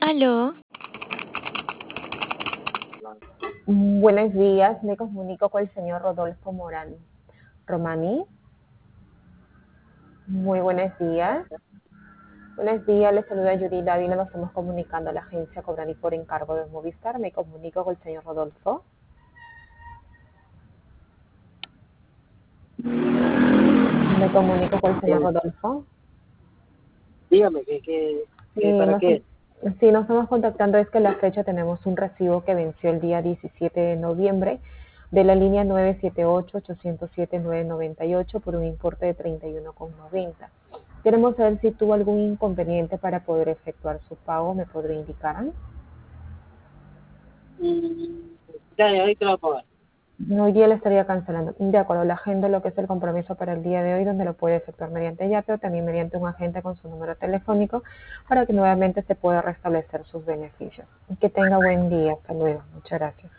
Aló, Buenos días, me comunico con el señor Rodolfo Morán Romani. Muy buenos días. Buenos días, le saluda Judy Dávila, nos estamos comunicando a la agencia Cobrani por encargo de Movistar. Me comunico con el señor Rodolfo. Me comunico con el señor Eh, Rodolfo. dígame, Sí, ¿para qué? sí, nos estamos contactando, es que la fecha tenemos un recibo que venció el día 17 de noviembre de la línea 978-807-998 por un importe de 31,90. Queremos saber si tuvo algún inconveniente para poder efectuar su pago, ¿me podría indicar? Mm, ya, ahí te lo voy a pagar. Hoy día le estaría cancelando. De acuerdo, la agenda, lo que es el compromiso para el día de hoy, donde lo puede efectuar mediante ya, pero también mediante un agente con su número telefónico para que nuevamente se pueda restablecer sus beneficios. Que tenga buen día. Hasta luego. Muchas gracias.